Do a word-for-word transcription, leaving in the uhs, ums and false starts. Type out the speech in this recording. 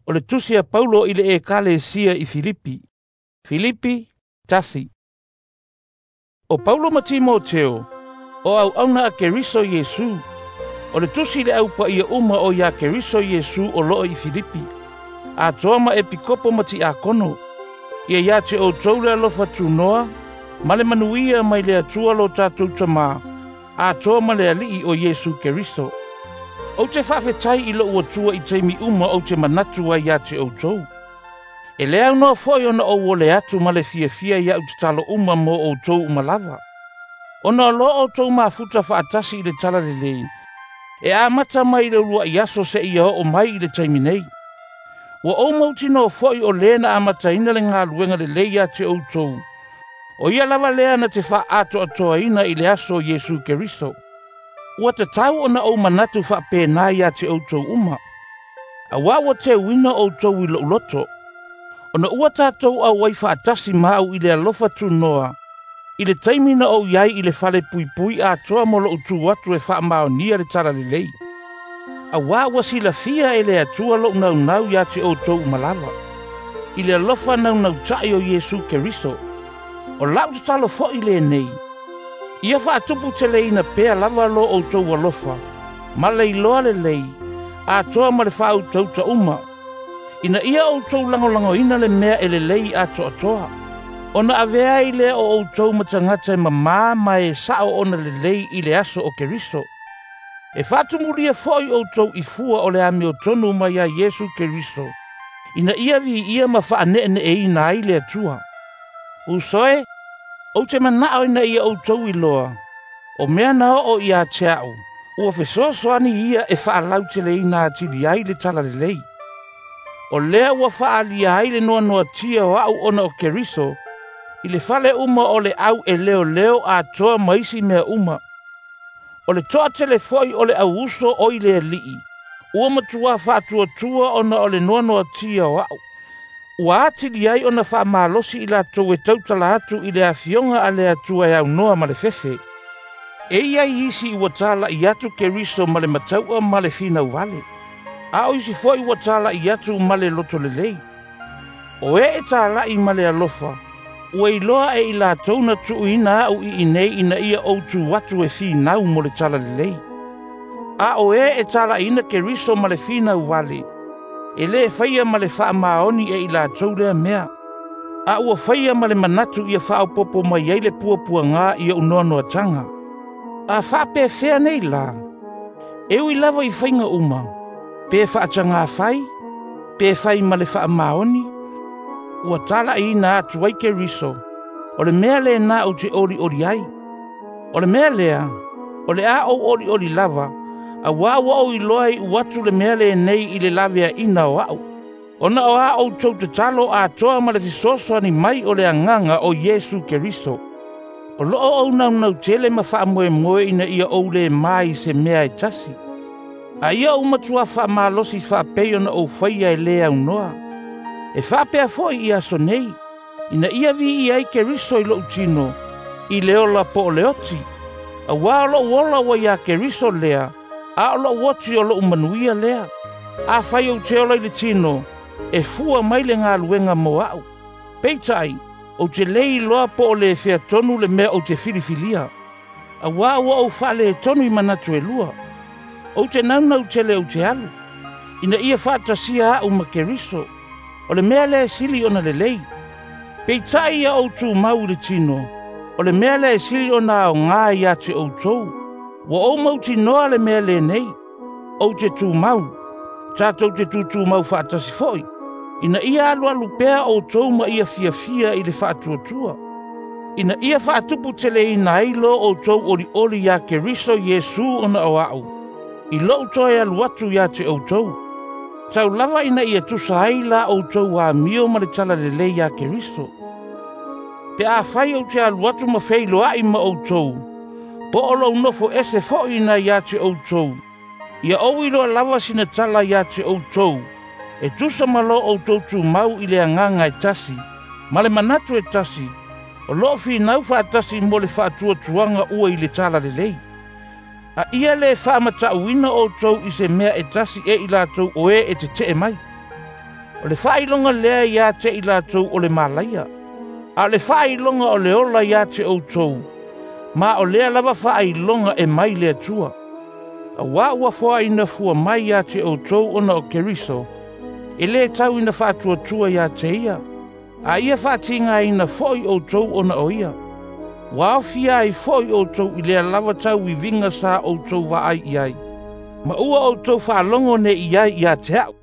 O le tusia Paulo i le ekalesia i Filipi. Filipi tasi. O Paulo ma Timoteo, o au auna a Keriso Yesu. O le tusi le au pa ia uma o ia Keriso Yesu o loo i Filipi. A toa ma epikopo ma ti a kono. Ia ia te o toule alofa tu noa, ma le manuia mai le atua lo tatou tama. A toa ma le alii o Yesu Keriso. O te whawhetai i lo ua tua i teimi uma o te manatu ai a te o tou. E le au noa foi ona o wole atu ma le fia fia ia u te talo uma mo o tou umalava. Ona lo o tou mafuta whaatasi i le tala le lei. E a mata mai le ulua i aso se ia o mai i le teimi nei. Wa o mauti no foi o lena a mata ina le ngā luenga le lei a te o tou. O ia lava lea na te wha ato atoa ina i le aso Yesu Keriso. Ua te tau ona o manatu wha pēnā ia te o tou uma. A wawa te wina o tou i lo uloto. Ona ua tātou au wai whaatasi mau i le alofa tu noa. I le taimina o iai i le whale pui pui a toa molo utu watu e wha mao nia le tara le lei. A wawa sila fia e le atua lo nau nau ia te o tou malava. I le alofa nau nau tai o Yesu Keriso. O lau te talo fo i le nei. Ia whaatupu te leina pēa lava lo o tou alofa. Ma lei loa le lei. A toa ma le whau tau ta uma. Ina ia o tou langolango ina le mea e le lei a toa toa. Ona avea i le o o tou matangata ma maa mai sao ona le lei i le aso o Keriso. E whaatumuria foi o tou i fua o le ame o tonu mai a Yesu Keriso. Ina ia vi ia ma whaane ne e ina ai le atua. Usoe, o te manao ina ia o tou i loa. O mea nao o ia te au. Ua whesoa soani ia e whaalau te le ina atili ai le tala le lei. O lea ua whaalia ai le noa noa tia o au ona o Keriso. I le whale uma o le au e leo leo a toa maisi mea uma. O le toa tele foi o le au uso o i le lii. Ua matua whaatua tua ona o le noa noa tia o au. Ua atili ai ona wha malosi i la tau e tautala atu i le awhionga a le atua e au noa ma le fefe. E ia i isi i watala i atu Keriso ma le mataua ma le fina wale. A o isi foi watala i atu ma le loto le lei. O e e tala i ma le alofa. Ua i loa e i la tauna tu ina au i inei ina ia o tu watu e fi nau mo le tala le lei. A o e e tala ina Keriso ma le fina wale. E le whaia ma le wha maoni e i la tau lea mea. A ua whaia ma le manatu ia wha popo mai ei le pua pua ngā ia unono a tanga. A wha pe whea nei la. Eu i lava i whainga uma. Pe wha atanga whai. Pe whai ma le wha maoni. Ua tala i na atu ai Keriso. O le mea le na o te ori ori ai. O le mea lea. O le a o ori ori lava. A wawa o i loa i uatu le mea le nei i le lavea ina o au. Ona o a o tau te talo a toa ma le fisoso ani mai o le anganga o Yesu Keriso. O loo au nau nau tele ma wha moe moe ina ia o le mai se mea e tasi. A ia o matua wha malosi wha pei ona o whaia e lea unoa. E wha pea foi i aso nei. Ina ia vi i ai Keriso i lo tino. I leola po o leoti. A wā lo wola wa ia Keriso lea. A o lo woti o lo umanuia lea. A whai o te ola i le tino. E fua mai le ngā luenga mo au. Peitai, o te lei loa po o le whea tonu le mea o te filifilia. A wā wa o whale e tonu i manatu e lua. O te naunau tele o te alu. Ina ia whaatasia au ma Keriso. O le mea le sili ona le lei. Peitai ia o tu mau le tino. O le mea le sili ona o ngā ia te o tou. Wa o mauti noa le mea le nei. O te tu mau. Tātou te tu tu mau whaatasi foi. Ina ia alu alu pea o tou ma ia fia fia i le whaatua tua. Ina ia whaatupu tele i nailo o tou ori ori ia Keriso Yesu ona o au. I lo toi alu atu ia te o tou. Tau lava ina ia tusa aila o tou a mio ma le tala le le ia Keriso. Pe a whai o te alu atu ma feilo ai ma o tou. Po o lo nofo ese fo ina ia te o tou. Ia o ilo lava sina tala ia te o tou. E tusa malo o tou tu mau i le anganga e tasi. Ma le manatu e tasi. O lo fi nau wha tasi mo le wha tua tuanga ua i le tala le lei. A ia le wha mata uina o tou i se mea e tasi e i la tou o e e te te e mai. O le whailonga lea ia te ila tau o le malaia. A le whailonga o le ola ia te o tau. Ma o lea lava whailonga e mai lea tua. A wā ua fua ina fua mai ia te o tau ona o Keriso. E le tau ina whātua tua ia te ia. A ia whātinga ina foi o tau ona o ia. Wā fia i foi o tau i lea lava tau i vinga sa o tau wa ai iai. Ma ua o tau whaalongo ne iai ia te au.